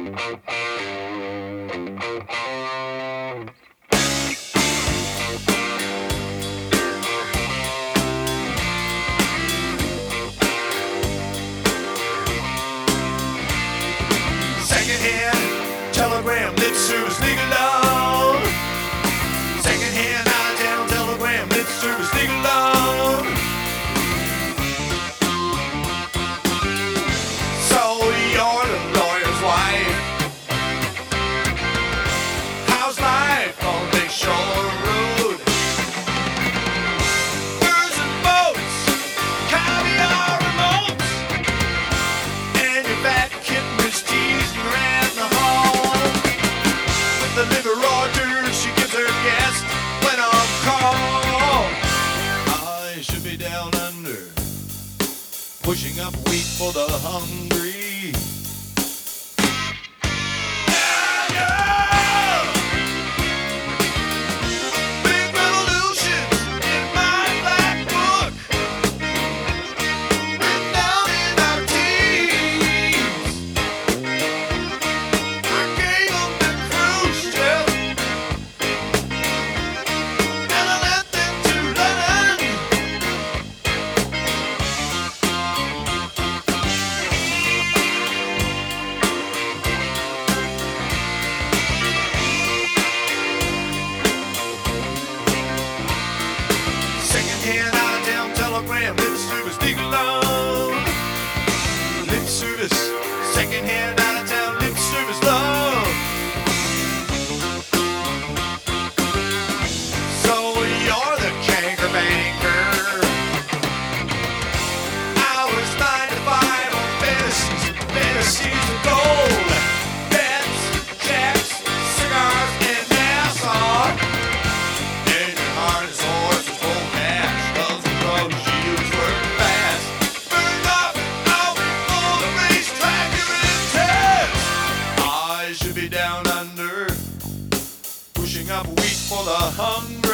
Secondhand telegram, lip service legal loan. Secondhand out of town telegram, lip service legal loan. So you're the lawyer's wife. How's life on Big Shore Road? Birds and boats, caviar remotes, and your fat kitten is teasing around the home. With the liver orders she gives her guest when on call. I should be down under, pushing up wheat for the hungry. Big revolutions in my black book, written down in our teens. I gave 'em the cruise ship, and I left them to London. Secondhand out of town telegram, lip service legal loan. Lip service, secondhand out of town lip service loan. So you're the canker banker. Hours 9 to 5 on fantasies of gold. Bets, checks, cigars, and Nassau. And your heart is horses full cash, loves the drugs you use work fast. Burned up out on the racetrack, you're intense. I should be down under, pushing up wheat for the hungry.